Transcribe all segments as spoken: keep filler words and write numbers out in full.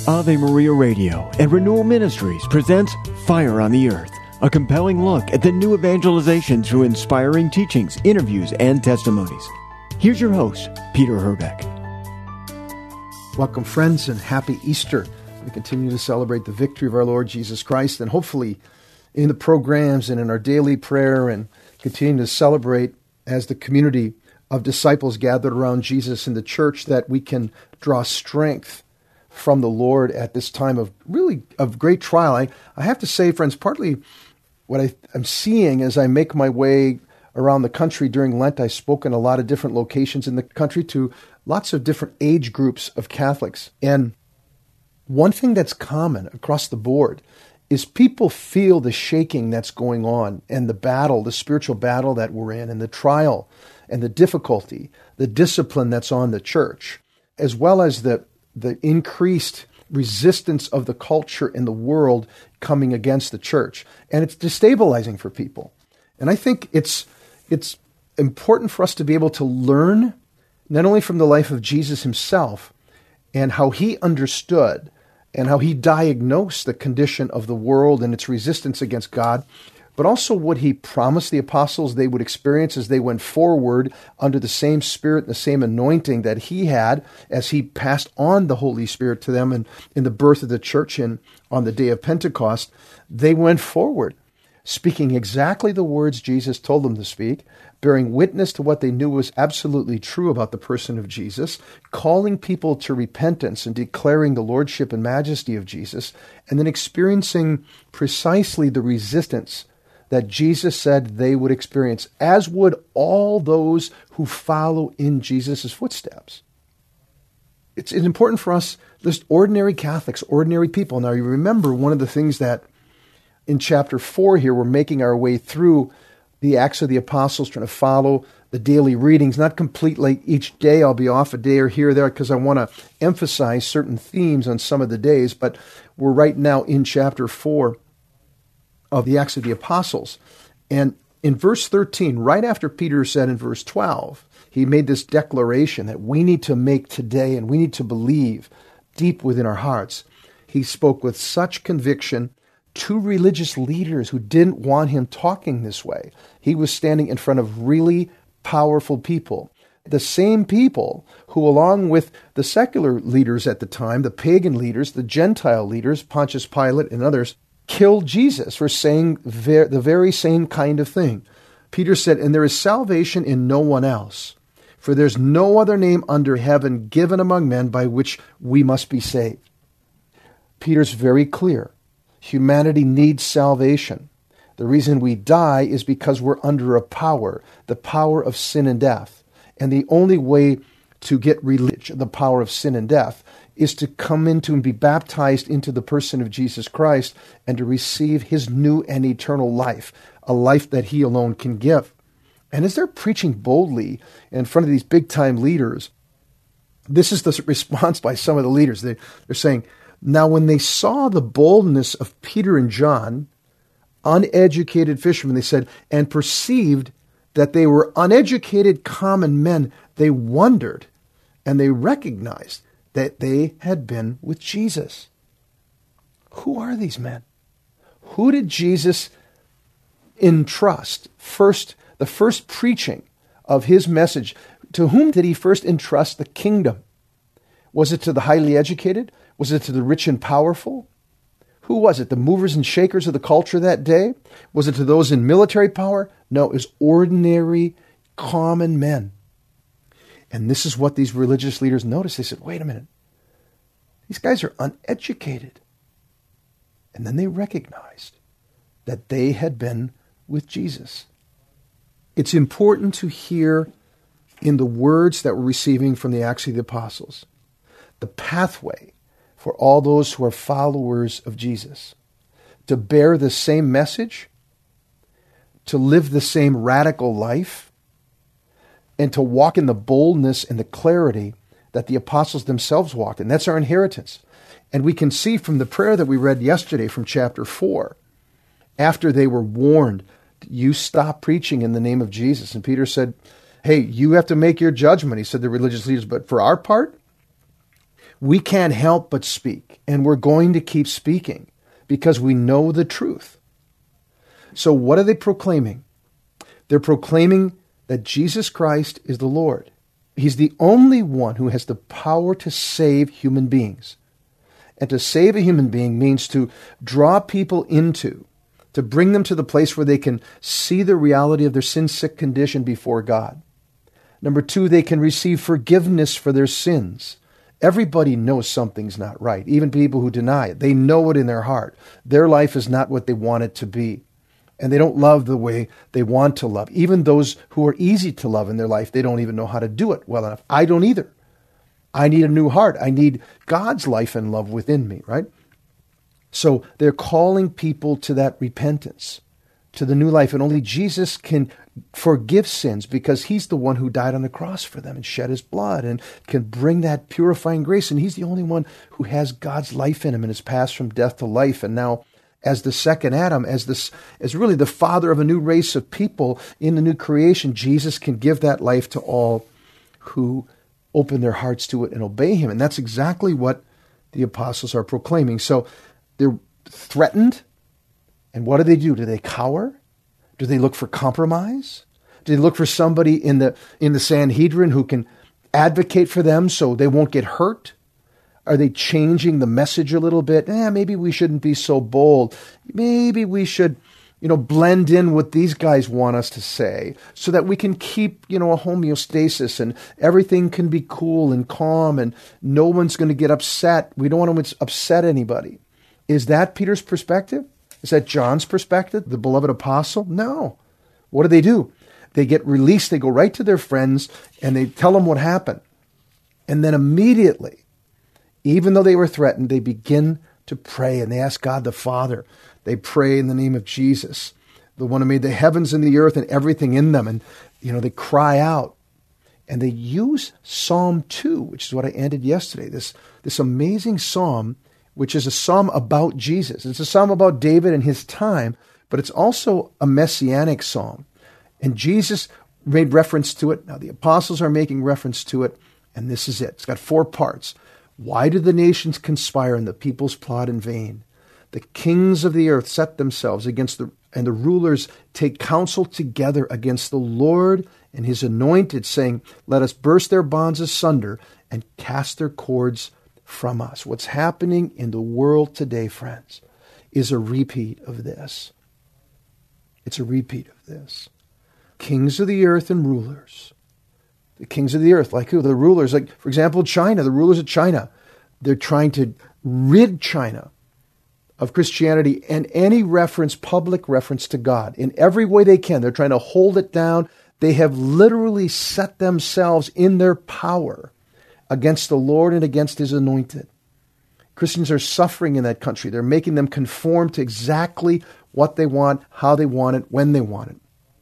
Ave Maria Radio and Renewal Ministries presents Fire on the Earth, a compelling look at the new evangelization through inspiring teachings, interviews, and testimonies. Here's your host, Peter Herbeck. Welcome, friends, and happy Easter. We continue to celebrate the victory of our Lord Jesus Christ, and hopefully in the programs and in our daily prayer, and continue to celebrate as the community of disciples gathered around Jesus in the church, that we can draw strength from the Lord at this time of really of great trial. I, I have to say, friends, partly what I, I'm seeing as I make my way around the country during Lent, I've spoken a lot of different locations in the country to lots of different age groups of Catholics. And one thing that's common across the board is people feel the shaking that's going on and the battle, the spiritual battle that we're in, and the trial and the difficulty, the discipline that's on the church, as well as the the increased resistance of the culture in the world coming against the church. And it's destabilizing for people. And I think it's it's important for us to be able to learn not only from the life of Jesus himself and how he understood and how he diagnosed the condition of the world and its resistance against God, but also what he promised the apostles they would experience as they went forward under the same Spirit and the same anointing that he had as he passed on the Holy Spirit to them and in the birth of the church in, on the day of Pentecost. They went forward, speaking exactly the words Jesus told them to speak, bearing witness to what they knew was absolutely true about the person of Jesus, calling people to repentance and declaring the lordship and majesty of Jesus, and then experiencing precisely the resistance that Jesus said they would experience, as would all those who follow in Jesus' footsteps. It's important for us, just ordinary Catholics, ordinary people. Now, you remember one of the things that in chapter four here, we're making our way through the Acts of the Apostles, trying to follow the daily readings, not completely each day. I'll be off a day or here or there because I want to emphasize certain themes on some of the days, but we're right now in chapter four of the Acts of the Apostles. And in verse thirteen, right after Peter said in verse twelve, he made this declaration that we need to make today and we need to believe deep within our hearts. He spoke with such conviction to religious leaders who didn't want him talking this way. He was standing in front of really powerful people. The same people who, along with the secular leaders at the time, the pagan leaders, the Gentile leaders, Pontius Pilate and others, killed Jesus for saying ver- the very same kind of thing. Peter said, and there is salvation in no one else, for there's no other name under heaven given among men by which we must be saved. Peter's very clear. Humanity needs salvation. The reason we die is because we're under a power, the power of sin and death. And the only way to get rid of the power of sin and death is to come into and be baptized into the person of Jesus Christ and to receive his new and eternal life, a life that he alone can give. And as they're preaching boldly in front of these big-time leaders, this is the response by some of the leaders. They, they're saying, now when they saw the boldness of Peter and John, uneducated fishermen, they said, and perceived that they were uneducated common men, they wondered and they recognized that they had been with Jesus. Who are these men? Who did Jesus entrust first, the first preaching of his message? To whom did he first entrust the kingdom? Was it to the highly educated? Was it to the rich and powerful? Who was it? The movers and shakers of the culture that day? Was it to those in military power? No, it was ordinary, common men. And this is what these religious leaders noticed. They said, wait a minute. These guys are uneducated. And then they recognized that they had been with Jesus. It's important to hear in the words that we're receiving from the Acts of the Apostles, the pathway for all those who are followers of Jesus, to bear the same message, to live the same radical life, and to walk in the boldness and the clarity that the apostles themselves walked in. That's our inheritance. And we can see from the prayer that we read yesterday from chapter four, after they were warned, you stop preaching in the name of Jesus. And Peter said, hey, you have to make your judgment. He said to the religious leaders, but for our part, we can't help but speak, and we're going to keep speaking because we know the truth. So what are they proclaiming? They're proclaiming that Jesus Christ is the Lord. He's the only one who has the power to save human beings. And to save a human being means to draw people into, to bring them to the place where they can see the reality of their sin-sick condition before God. Number two, they can receive forgiveness for their sins. Everybody knows something's not right, even people who deny it. They know it in their heart. Their life is not what they want it to be. And they don't love the way they want to love. Even those who are easy to love in their life, they don't even know how to do it well enough. I don't either. I need a new heart. I need God's life and love within me, right? So they're calling people to that repentance, to the new life. And only Jesus can forgive sins because he's the one who died on the cross for them and shed his blood and can bring that purifying grace. And he's the only one who has God's life in him and has passed from death to life. And now, as the second Adam, as this, as really the father of a new race of people in the new creation, Jesus can give that life to all who open their hearts to it and obey him. And that's exactly what the apostles are proclaiming. So they're threatened. And what do they do? Do they cower? Do they look for compromise? Do they look for somebody in the in the Sanhedrin who can advocate for them so they won't get hurt? Are they changing the message a little bit? Eh, maybe we shouldn't be so bold. Maybe we should, you know, blend in what these guys want us to say so that we can keep, you know, a homeostasis and everything can be cool and calm and no one's going to get upset. We don't want to upset anybody. Is that Peter's perspective? Is that John's perspective, the beloved apostle? No. What do they do? They get released. They go right to their friends and they tell them what happened. And then immediately, even though they were threatened, they begin to pray and they ask God the Father. They pray in the name of Jesus, the one who made the heavens and the earth and everything in them. And, you know, they cry out and they use Psalm two, which is what I ended yesterday. This, this amazing psalm, which is a psalm about Jesus. It's a psalm about David and his time, but it's also a messianic psalm. And Jesus made reference to it. Now the apostles are making reference to it. And this is it. It's got four parts. Why do the nations conspire and the peoples plot in vain? The kings of the earth set themselves against the, and the rulers take counsel together against the Lord and his anointed, saying, let us burst their bonds asunder and cast their cords from us. What's happening in the world today, friends, is a repeat of this. It's a repeat of this. Kings of the earth and rulers. The kings of the earth, like who? The rulers, like, for example, China, the rulers of China. They're trying to rid China of Christianity and any reference, public reference to God in every way they can. They're trying to hold it down. They have literally set themselves in their power against the Lord and against his anointed. Christians are suffering in that country. They're making them conform to exactly what they want, how they want it, when they want it.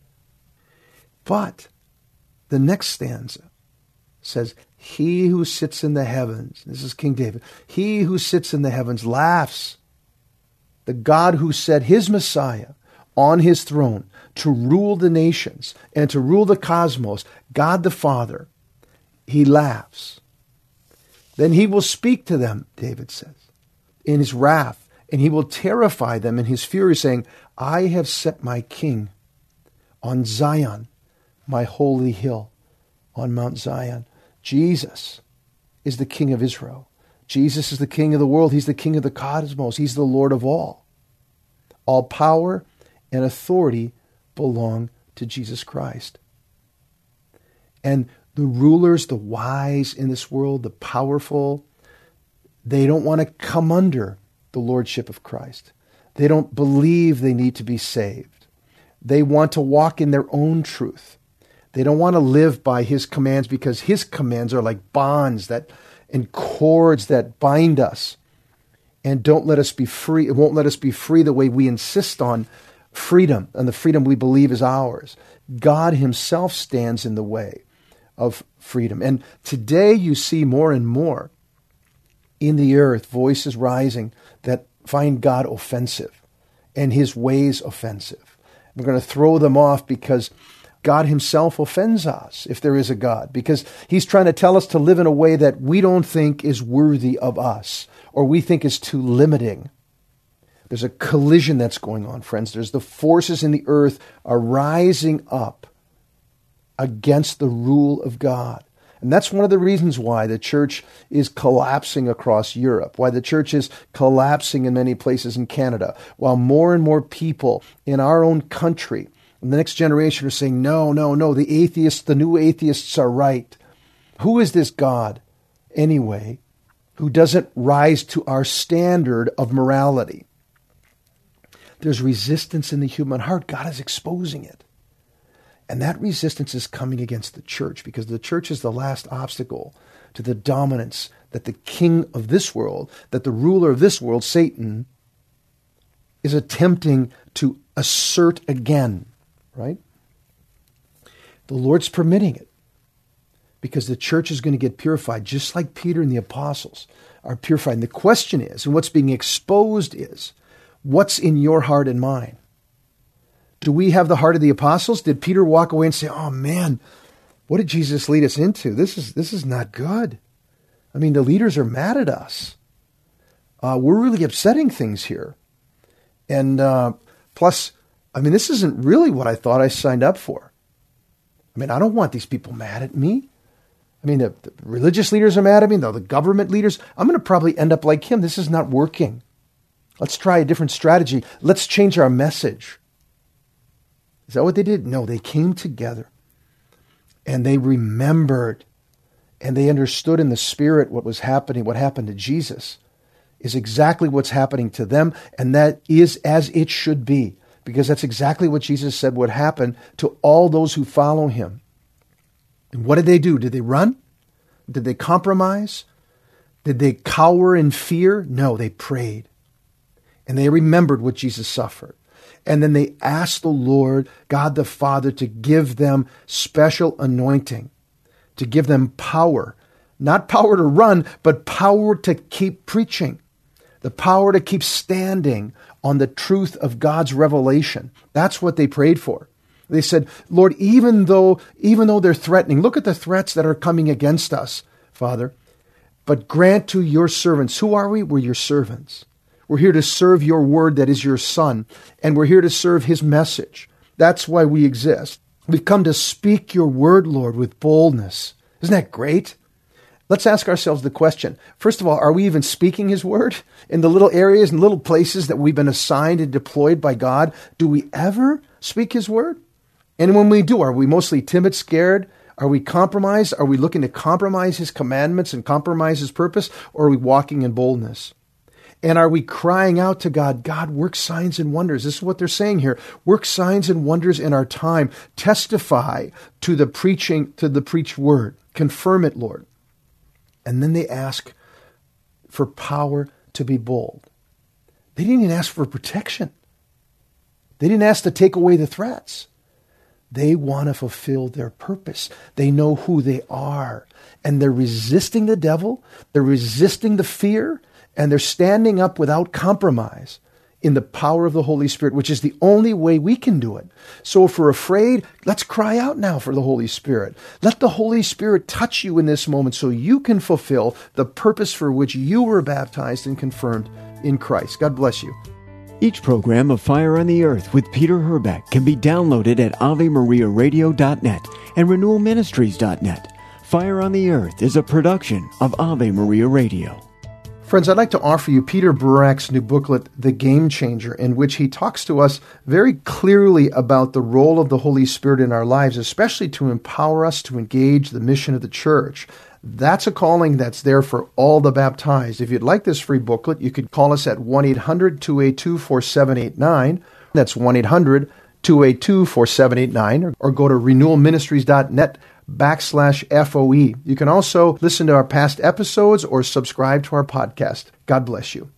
But the next stanza says, he who sits in the heavens, this is King David, he who sits in the heavens laughs. The God who set his Messiah on his throne to rule the nations and to rule the cosmos, God the Father, he laughs. Then he will speak to them, David says, in his wrath, and he will terrify them in his fury, saying, I have set my king on Zion, my holy hill, on Mount Zion. Jesus is the King of Israel. Jesus is the King of the world. He's the King of the cosmos. He's the Lord of all. All power and authority belong to Jesus Christ. And the rulers, the wise in this world, the powerful, they don't want to come under the lordship of Christ. They don't believe they need to be saved. They want to walk in their own truth. They don't want to live by his commands because his commands are like bonds that and cords that bind us and don't let us be free. It won't let us be free the way we insist on freedom and the freedom we believe is ours. God himself stands in the way of freedom. And today you see more and more in the earth voices rising that find God offensive and his ways offensive. We're going to throw them off because God himself offends us, if there is a God, because he's trying to tell us to live in a way that we don't think is worthy of us, or we think is too limiting. There's a collision that's going on, friends. There's the forces in the earth are rising up against the rule of God. And that's one of the reasons why the church is collapsing across Europe, why the church is collapsing in many places in Canada, while more and more people in our own country, in the next generation, are saying, no, no, no, the atheists, the new atheists are right. Who is this God, anyway, who doesn't rise to our standard of morality? There's resistance in the human heart. God is exposing it. And that resistance is coming against the church, because the church is the last obstacle to the dominance that the king of this world, that the ruler of this world, Satan, is attempting to assert again, right? The Lord's permitting it because the church is going to get purified, just like Peter and the apostles are purified. And the question is, and what's being exposed is, what's in your heart and mind? Do we have the heart of the apostles? Did Peter walk away and say, oh man, what did Jesus lead us into? This is this is not good. I mean, the leaders are mad at us. Uh, we're really upsetting things here. And uh, plus, I mean, this isn't really what I thought I signed up for. I mean, I don't want these people mad at me. I mean, the, the religious leaders are mad at me, though the government leaders. I'm going to probably end up like him. This is not working. Let's try a different strategy. Let's change our message. Is that what they did? No, they came together and they remembered and they understood in the spirit what was happening, what happened to Jesus is exactly what's happening to them. And that is as it should be, because that's exactly what Jesus said would happen to all those who follow him. And what did they do? Did they run? Did they compromise? Did they cower in fear? No, they prayed. And they remembered what Jesus suffered. And then they asked the Lord, God the Father, to give them special anointing, to give them power. Not power to run, but power to keep preaching. The power to keep standing on the truth of God's revelation. That's what they prayed for. They said, Lord, even though, even though they're threatening, look at the threats that are coming against us, Father, but grant to your servants. Who are we? We're your servants. We're here to serve your word that is your Son, and we're here to serve his message. That's why we exist. We've come to speak your word, Lord, with boldness. Isn't that great? Let's ask ourselves the question. First of all, are we even speaking his word in the little areas and little places that we've been assigned and deployed by God? Do we ever speak his word? And when we do, are we mostly timid, scared? Are we compromised? Are we looking to compromise his commandments and compromise his purpose? Or are we walking in boldness? And are we crying out to God, God, work signs and wonders? This is what they're saying here. Work signs and wonders in our time. Testify to the preaching, to the preached word. Confirm it, Lord. And then they ask for power to be bold. They didn't even ask for protection. They didn't ask to take away the threats. They want to fulfill their purpose. They know who they are. And they're resisting the devil. They're resisting the fear. And they're standing up without compromise in the power of the Holy Spirit, which is the only way we can do it. So if we're afraid, let's cry out now for the Holy Spirit. Let the Holy Spirit touch you in this moment so you can fulfill the purpose for which you were baptized and confirmed in Christ. God bless you. Each program of Fire on the Earth with Peter Herbeck can be downloaded at ave maria radio dot net and renewal ministries dot net. Fire on the Earth is a production of Ave Maria Radio. Friends, I'd like to offer you Peter Burak's new booklet, The Game Changer, in which he talks to us very clearly about the role of the Holy Spirit in our lives, especially to empower us to engage the mission of the church. That's a calling that's there for all the baptized. If you'd like this free booklet, you could call us at one eight hundred two eight two four seven eight nine. That's one eight hundred two eight two four seven eight nine, or go to renewal ministries dot net backslash F O E. You can also listen to our past episodes or subscribe to our podcast. God bless you.